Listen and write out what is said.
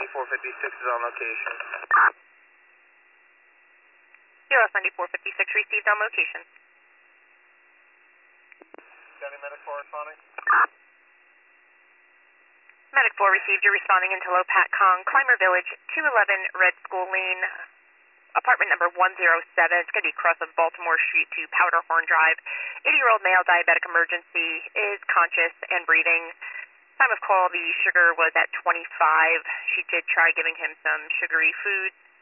9456 is on location. US 9456 received on location. County Medic 4 responding. Medic 4 received. You're responding into Low Pat Kong, Clymer Village, 211 Red School Lane, apartment number 107. It's going to be across of Baltimore Street to Powderhorn Drive. 80-year-old male diabetic emergency, is conscious and breathing. Time of call, the sugar was at 25. She did try giving him some sugary foods.